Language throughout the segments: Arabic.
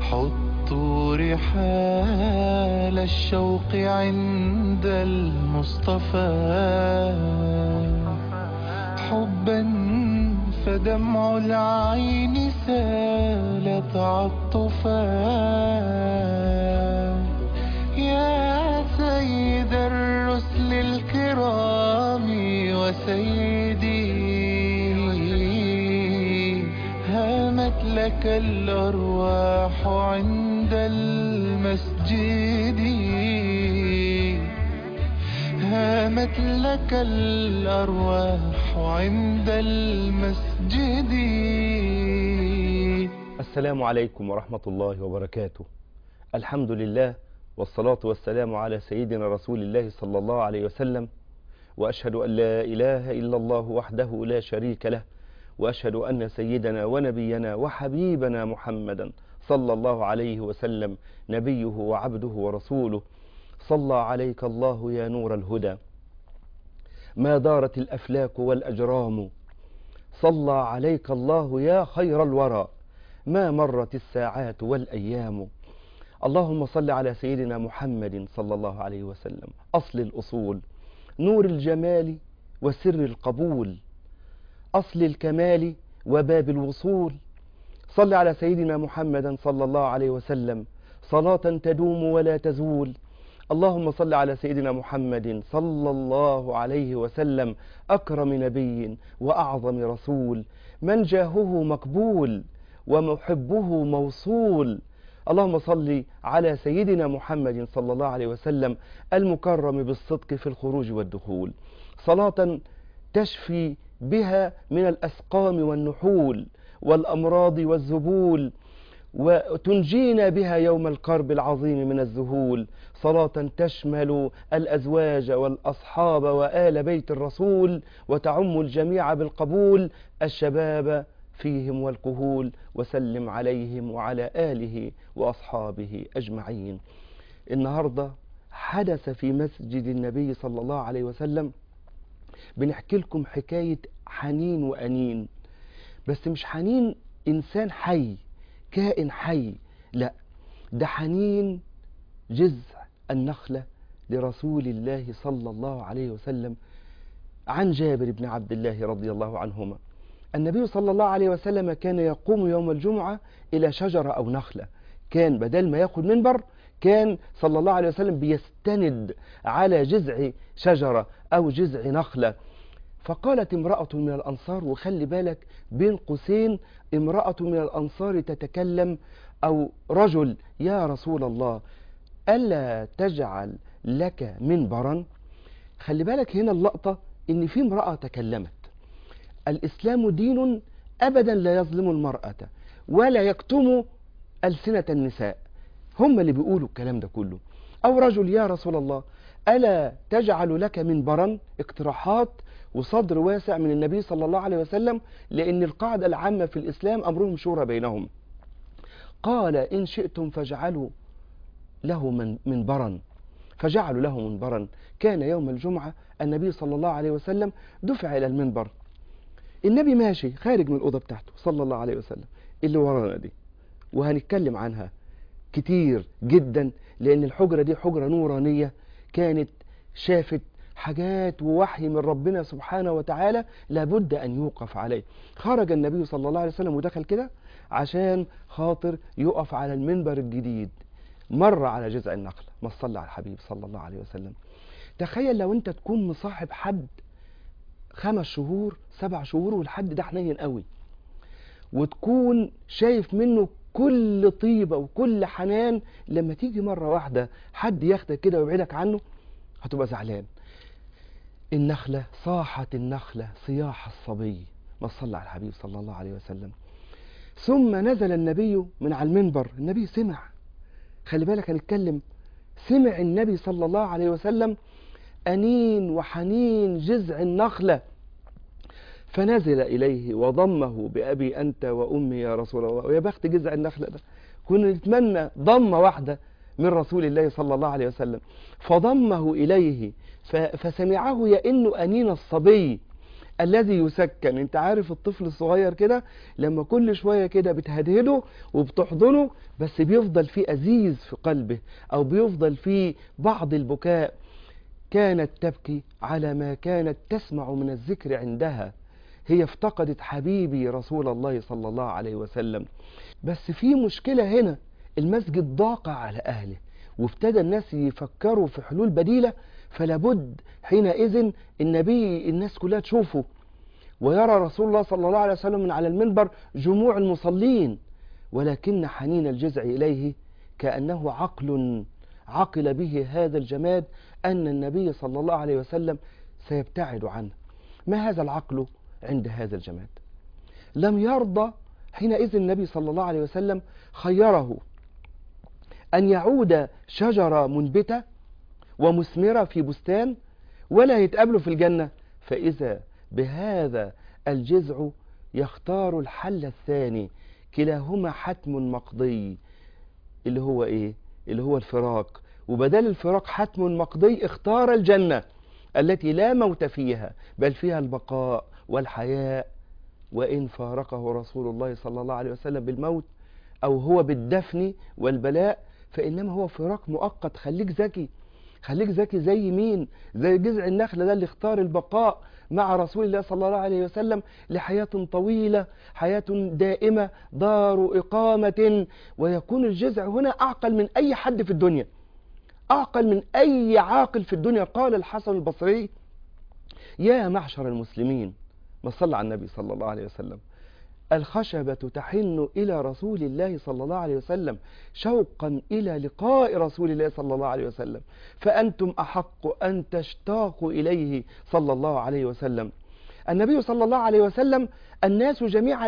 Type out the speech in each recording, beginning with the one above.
حطوا رحال الشوق عند المصطفى حبا فدمع العين سال تعطفا يا سيد الرسل الكرام وسيدي هامت لك الأرواح عند المسجد هامت لك الأرواح عند المسجد. السلام عليكم ورحمة الله وبركاته. الحمد لله والصلاة والسلام على سيدنا رسول الله صلى الله عليه وسلم، وأشهد أن لا إله إلا الله وحده لا شريك له، وأشهد أن سيدنا ونبينا وحبيبنا محمدا صلى الله عليه وسلم نبيه وعبده ورسوله. صلى عليك الله يا نور الهدى ما دارت الأفلاك والأجرام، صلى عليك الله يا خير الورى ما مرت الساعات والأيام. اللهم صل على سيدنا محمد صلى الله عليه وسلم أصل الأصول، نور الجمال وسر القبول، أصل الكمال وباب الوصول. صل على سيدنا محمد صلى الله عليه وسلم صلاة تدوم ولا تزول. اللهم صل على سيدنا محمد صلى الله عليه وسلم أكرم نبي وأعظم رسول، من جاهه مقبول ومحبه موصول. اللهم صل على سيدنا محمد صلى الله عليه وسلم المكرم بالصدق في الخروج والدخول، صلاة تشفي بها من الأسقام والنحول والأمراض والذبول، وتنجينا بها يوم الكرب العظيم من الذهول، صلاة تشمل الأزواج والأصحاب وآل بيت الرسول وتعم الجميع بالقبول، الشباب فيهم والكهول، وسلم عليهم وعلى آله وأصحابه أجمعين. النهاردة حدث في مسجد النبي صلى الله عليه وسلم، بنحكي لكم حكاية حنين وأنين، بس مش حنين إنسان حي كائن حي، لا، ده حنين جذع النخلة لرسول الله صلى الله عليه وسلم. عن جابر بن عبد الله رضي الله عنهما النبي صلى الله عليه وسلم كان يقوم يوم الجمعة إلى شجرة أو نخلة، كان بدل ما ياخد منبر كان صلى الله عليه وسلم بيستند على جذع شجرة أو جذع نخلة. فقالت امرأة من الأنصار، وخلي بالك بين قوسين امرأة من الأنصار تتكلم أو رجل، يا رسول الله ألا تجعل لك منبرا؟ خلي بالك هنا اللقطة إن في امرأة تكلمت. الإسلام دين أبدا لا يظلم المرأة ولا يكتم ألسنة النساء، هم اللي بيقولوا الكلام ده كله. أو رجل، يا رسول الله ألا تجعل لك منبرا؟ اقتراحات وصدر واسع من النبي صلى الله عليه وسلم، لأن القاعدة العامة في الإسلام أمرهم شورى بينهم. قال إن شئتم فاجعلوا له منبرا، فجعلوا له منبرا. كان يوم الجمعة النبي صلى الله عليه وسلم دفع إلى المنبر، النبي ماشي خارج من الأوضة بتاعته صلى الله عليه وسلم اللي ورانا دي، وهنتكلم عنها كتير جدا، لأن الحجرة دي حجرة نورانية كانت شافت حاجات ووحي من ربنا سبحانه وتعالى لابد أن يوقف عليه. خرج النبي صلى الله عليه وسلم ودخل كده عشان خاطر يقف على المنبر الجديد، مر على جذع النخلة. ما صلى على الحبيب صلى الله عليه وسلم. تخيل لو انت تكون مصاحب حد 5 شهور 7 شهور والحد ده حنين قوي، وتكون شايف منه كل طيبة وكل حنان، لما تيجي مرة واحدة حد ياخدك كده ويبعدك عنه هتبقى زعلان. النخلة صاحت النخلة صياح الصبي، ما صلى على الحبيب صلى الله عليه وسلم. ثم نزل النبي من على المنبر، النبي سمع، خلي بالك هنتكلم، سمع النبي صلى الله عليه وسلم أنين وحنين جذع النخلة، فنزل إليه وضمه بأبي أنت وأمي يا رسول الله. ويا بخت جذع النخلة ده، كنا نتمنى ضمة واحدة من رسول الله صلى الله عليه وسلم. فضمه إليه فسمعه يئن أنين الصبي، الذي يسكن. انت عارف الطفل الصغير كده لما كل شوية كده بتهدهده وبتحضنه، بس بيفضل فيه أزيز في قلبه أو بيفضل فيه بعض البكاء. كانت تبكي على ما كانت تسمع من الذكر عندها، هي افتقدت حبيبي رسول الله صلى الله عليه وسلم. بس في مشكلة هنا، المسجد ضاق على أهله وابتدى الناس يفكروا في حلول بديلة، فلابد حينئذ الناس كلها تشوفه، ويرى رسول الله صلى الله عليه وسلم من على المنبر جموع المصلين، ولكن حنين الجزع إليه كأنه عقل به هذا الجماد أن النبي صلى الله عليه وسلم سيبتعد عنه. ما هذا العقل عند هذا الجماد؟ لم يرضى حينئذ النبي صلى الله عليه وسلم، خيره أن يعود شجرة منبتة ومثمرة في بستان ولا يتقابلوا في الجنة، فإذا بهذا الجذع يختار الحل الثاني، كلاهما حتم مقضي، اللي هو إيه؟ اللي هو الفراق. وبدل الفراق حتم مقضي اختار الجنة التي لا موت فيها بل فيها البقاء والحياة. وإن فارقه رسول الله صلى الله عليه وسلم بالموت أو هو بالدفن والبلاء فإنما هو فراق مؤقت. خليك ذكي، خليك ذكي زي مين؟ زي جذع النخلة ده اللي اختار البقاء مع رسول الله صلى الله عليه وسلم لحياة طويلة، حياة دائمة، دار إقامة. ويكون الجذع هنا أعقل من أي حد في الدنيا، أعقل من أي عاقل في الدنيا. قال الحسن البصري: يا معشر المسلمين، ما صلى على النبي صلى الله عليه وسلم، الخشبة تحن إلى رسول الله صلى الله عليه وسلم شوقا إلى لقاء رسول الله صلى الله عليه وسلم، فأنتم أحق أن تشتاقوا إليه صلى الله عليه وسلم. النبي صلى الله عليه وسلم الناس جميعا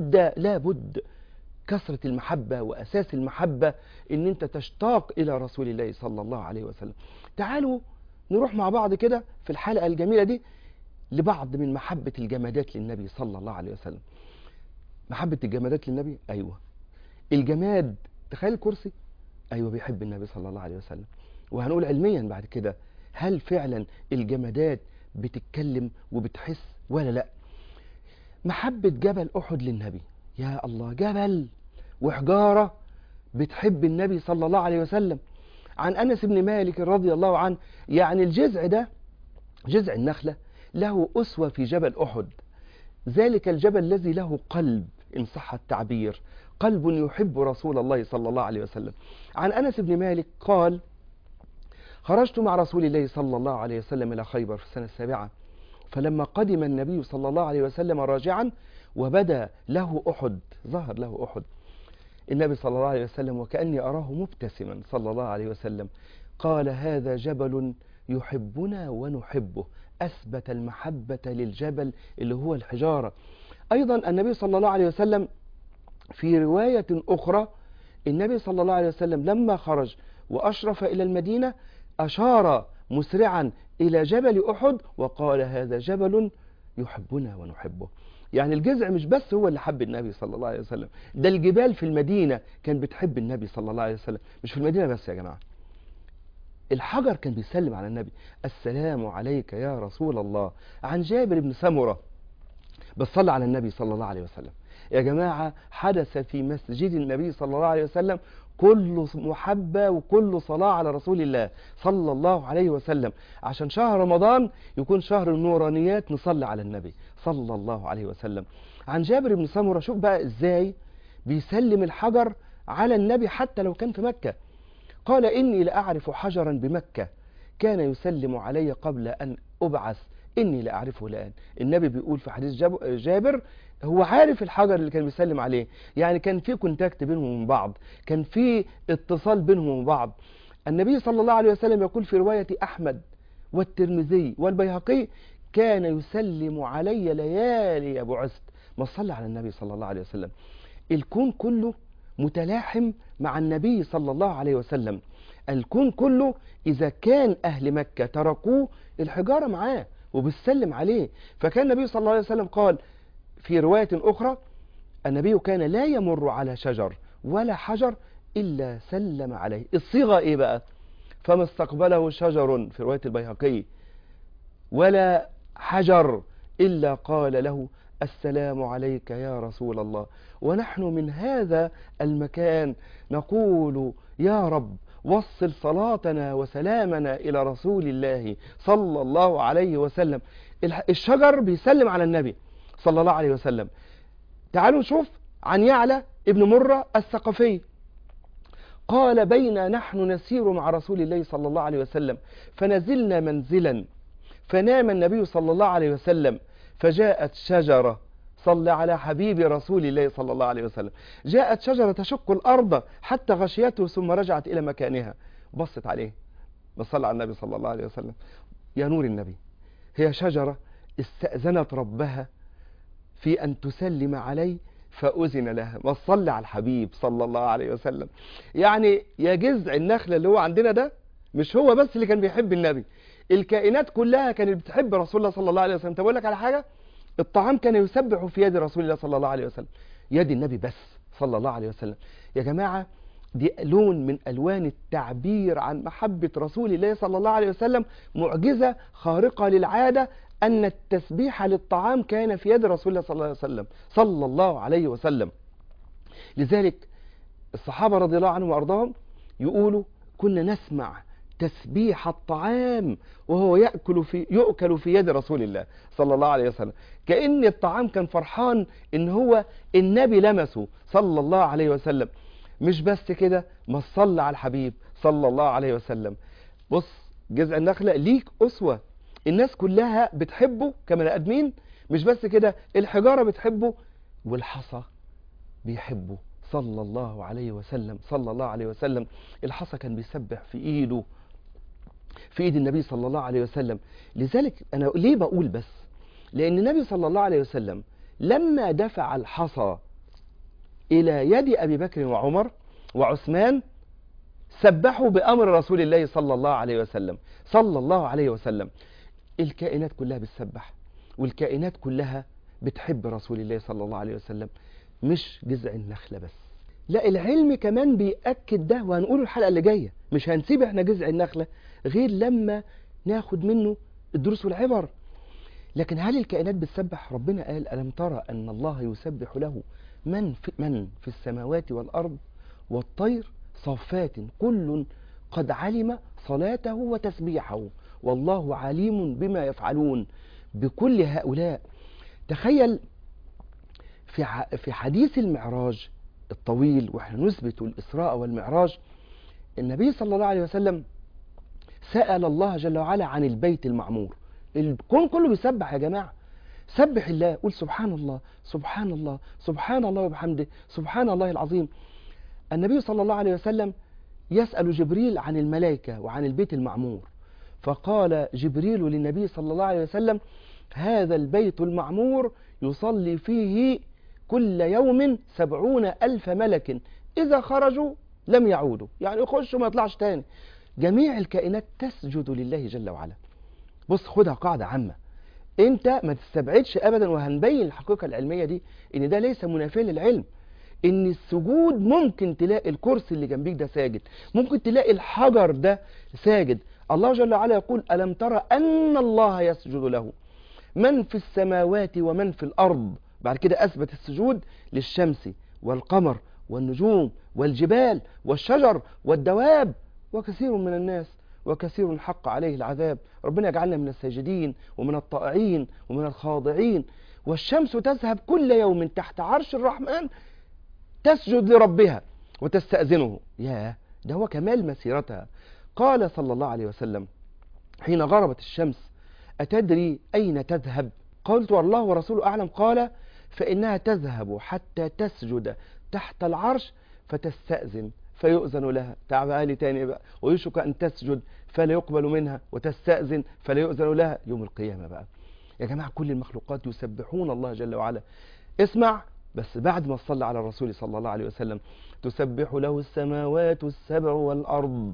لابد كثرة المحبة وأساس المحبة إن أنت تشتاق إلى رسول الله صلى الله عليه وسلم. تعالوا نروح مع بعض كده في الحلقة الجميلة دي لبعض من محبة الجمادات للنبي صلى الله عليه وسلم. محبة الجمادات للنبي، أيوة. الجماد، تخيل الكرسي، أيوة بيحب النبي صلى الله عليه وسلم. وهنقول علميا بعد كده هل فعلا الجمادات بتتكلم وبتحس ولا لا. محبة جبل أحد للنبي، يا الله، جبل وحجارة بتحب النبي صلى الله عليه وسلم. عن أنس بن مالك رضي الله عنه، يعني الجذع ده، جذع النخلة، له أسوة في جبل أحد، ذلك الجبل الذي له قلب إن صح التعبير، قلب يحب رسول الله صلى الله عليه وسلم. عن أنس بن مالك قال: خرجت مع رسول الله صلى الله عليه وسلم إلى خيبر في السنة السابعة، فلما قدم النبي صلى الله عليه وسلم راجعا وبدا له أحد، ظهر له أحد، النبي صلى الله عليه وسلم وكأني أراه مبتسما صلى الله عليه وسلم، قال: هذا جبل يحبنا ونحبه. أثبت المحبة للجبل اللي هو الحجارة. أيضا النبي صلى الله عليه وسلم في رواية أخرى، النبي صلى الله عليه وسلم لما خرج وأشرف إلى المدينة أشار مسرعا إلى جبل أحد وقال: هذا جبل يحبنا ونحبه. يعني الجذع مش بس هو اللي حب النبي صلى الله عليه وسلم، ده الجبال في المدينة كان بتحب النبي صلى الله عليه وسلم. مش في المدينة بس يا جماعة، الحجر كان بيسلم على النبي: السلام عليك يا رسول الله. عن جابر بن سمرة، بس صلى على النبي صلى الله عليه وسلم. يا جماعة، حدث في مسجد النبي صلى الله عليه وسلم كل محبة وكل صلاة على رسول الله صلى الله عليه وسلم، عشان شهر رمضان يكون شهر النورانيات، نصلي على النبي صلى الله عليه وسلم. عن جابر بن سمرة، شوف بقى ازاي بيسلم الحجر على النبي حتى لو كان في مكة. قال: إني لأعرف حجرا بمكة كان يسلم علي قبل أن أبعث، إني لأعرفه الآن. النبي بيقول في حديث جابر هو عارف الحجر اللي كان بيسلم عليه، يعني كان في كونتاكت بينهم وبين بعض، كان في اتصال بينهم وبين بعض. النبي صلى الله عليه وسلم يقول في رواية أحمد والترمذي والبيهقي: كان يسلم علي ليالي بعثت. ما صلى على النبي صلى الله عليه وسلم. الكون كله متلاحم مع النبي صلى الله عليه وسلم. الكون كله إذا كان أهل مكة تركوه، الحجارة معاه وبتسلم عليه. فكان النبي صلى الله عليه وسلم قال في رواية أخرى: النبي كان لا يمر على شجر ولا حجر إلا سلم عليه. الصيغة إيه بقى؟ فما استقبله شجر في رواية البيهقي ولا حجر إلا قال له السلام عليك يا رسول الله. ونحن من هذا المكان نقول يا رب وصل صلاتنا وسلامنا إلى رسول الله صلى الله عليه وسلم. الشجر بيسلم على النبي صلى الله عليه وسلم. تعالوا نشوف عن يعلى ابن مرة الثقفي قال بين نحن نسير مع رسول الله صلى الله عليه وسلم فنزلنا منزلا فنام النبي صلى الله عليه وسلم فجاءت شجرة، صلى على حبيب رسول الله صلى الله عليه وسلم، جاءت شجرة تشق الأرض حتى غشيته ثم رجعت إلى مكانها. بصت عليه، بصلى على النبي صلى الله عليه وسلم، يا نور النبي، هي شجرة استأذنت ربها في أن تسلم عليه فأذن لها. ما تصلي على الحبيب صلى الله عليه وسلم. يعني يا جذع النخلة اللي هو عندنا ده مش هو بس اللي كان بيحب النبي، الكائنات كلها كانت بتحب رسول الله صلى الله عليه وسلم. طب أقول لك على حاجة، الطعام كان يسبح في يد رسول الله صلى الله عليه وسلم، يد النبي بس صلى الله عليه وسلم. يا جماعة دي لون من ألوان التعبير عن محبة رسول الله صلى الله عليه وسلم، معجزة خارقة للعادة أن التسبيح للطعام كان في يد رسول الله صلى الله عليه وسلم صلى الله عليه وسلم. لذلك الصحابة رضي الله عنهم وأرضاهم يقولوا كنا نسمع تسبيح الطعام وهو يؤكل في يد رسول الله صلى الله عليه وسلم، كأن الطعام كان فرحان إن هو النبي لمسه صلى الله عليه وسلم. مش بس كده، ما صلى على الحبيب صلى الله عليه وسلم. بص، جذع النخلة ليك أسوة، الناس كلها بتحبه كبني آدمين، مش بس كده، الحجارة بتحبه والحصى بيحبه صلى الله عليه وسلم صلى الله عليه وسلم. الحصى كان بيسبح في ايده، في ايد النبي صلى الله عليه وسلم. لذلك انا ليه بقول بس، لان النبي صلى الله عليه وسلم لما دفع الحصى الى يد ابي بكر وعمر وعثمان سبحوا بامر رسول الله صلى الله عليه وسلم صلى الله عليه وسلم. الكائنات كلها بتسبح، والكائنات كلها بتحب رسول الله صلى الله عليه وسلم، مش جذع النخلة بس. لا، العلم كمان بيأكد ده، وهنقوله الحلقة اللي جاية. مش هنسيب احنا جذع النخلة غير لما ناخد منه الدروس والعبر. لكن هل الكائنات بتسبح؟ ربنا قال ألم ترى أن الله يسبح له من في السماوات والأرض والطير صافات كل قد علم صلاته وتسبيحه والله عليم بما يفعلون بكل هؤلاء. تخيل في حديث المعراج الطويل، واحنا نثبت الإسراء والمعراج، النبي صلى الله عليه وسلم سأل الله جل وعلا عن البيت المعمور. الكون كله بيسبح يا جماعة، سبح الله، قول سبحان الله سبحان الله سبحان الله وبحمده سبحان الله العظيم. النبي صلى الله عليه وسلم يسأل جبريل عن الملائكة وعن البيت المعمور، فقال جبريل للنبي صلى الله عليه وسلم هذا البيت المعمور يصلي فيه كل يوم 70,000 ملك إذا خرجوا لم يعودوا، يعني يخشوا ما يطلعش تاني. جميع الكائنات تسجد لله جل وعلا. بص، خدها قاعدة عامة، انت ما تستبعدش ابدا، وهنبين الحقيقة العلمية دي ان ده ليس منافيا للعلم، ان السجود ممكن تلاقي الكرسي اللي جنبيك ده ساجد، ممكن تلاقي الحجر ده ساجد. الله جل وعلا يقول ألم ترى أن الله يسجد له من في السماوات ومن في الأرض. بعد كده أثبت السجود للشمس والقمر والنجوم والجبال والشجر والدواب وكثير من الناس وكثير حق عليه العذاب. ربنا يجعلنا من الساجدين ومن الطائعين ومن الخاضعين. والشمس تذهب كل يوم تحت عرش الرحمن تسجد لربها وتستأذنه. ياه، ده هو كمال مسيرتها. قال صلى الله عليه وسلم حين غربت الشمس أتدري أين تذهب؟ قلت والله ورسوله أعلم. قال فإنها تذهب حتى تسجد تحت العرش فتستأذن فيؤذن لها. تعالى تاني بقى، ويشك أن تسجد فلا يقبل منها وتستأذن فلا يؤذن لها يوم القيامة بقى. يا جماعة كل المخلوقات يسبحون الله جل وعلا. اسمع بس بعد ما صلى على الرسول صلى الله عليه وسلم، تسبح له السماوات السبع والأرض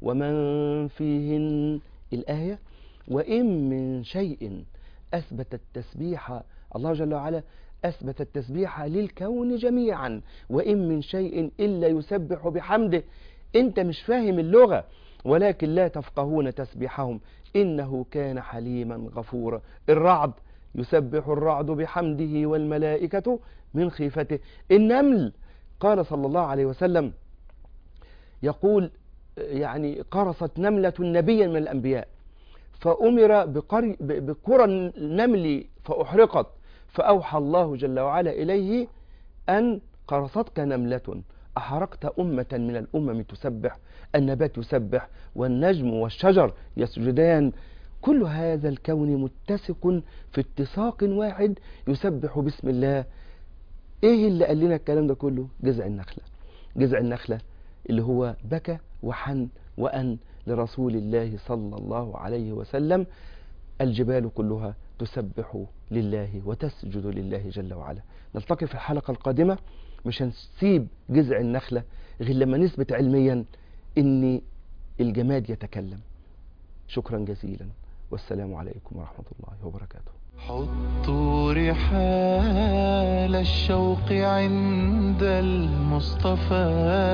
ومن فيهن. الآية وإن من شيء أثبت التسبيح، الله جل وعلا أثبت التسبيح للكون جميعا، وإن من شيء إلا يسبح بحمده. أنت مش فاهم اللغة ولكن لا تفقهون تسبيحهم إنه كان حليما غفورا. الرعد يسبح الرعد بحمده والملائكة من خيفته. النمل قال صلى الله عليه وسلم يقول يعني قرصت نملة نبيا من الأنبياء فأمر بقرى النمل فأحرقت، فأوحى الله جل وعلا إليه أن قرصتك نملة أحرقت أمة من الأمم تسبح، النبات يسبح والنجم والشجر يسجدان، كل هذا الكون متسق في اتساق واحد يسبح باسم الله. ايه اللي قال لنا الكلام ده كله؟ جذع النخلة. جذع النخلة اللي هو بكى وحن وأن لرسول الله صلى الله عليه وسلم. الجبال كلها تسبح لله وتسجد لله جل وعلا. نلتقي في الحلقة القادمة، مش هنسيب جذع النخلة غير لما نثبت علميا ان الجماد يتكلم. شكرا جزيلا والسلام عليكم ورحمة الله وبركاته. حطوا رحال الشوق عند المصطفى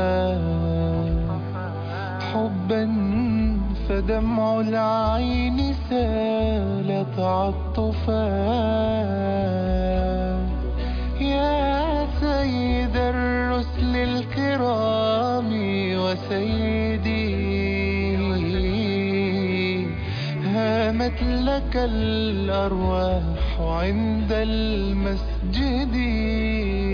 حبا فدمع العين سال تعطفا. يا سيد الرسل الكرام وسيدي هامت لك الأرواح عند المسجد.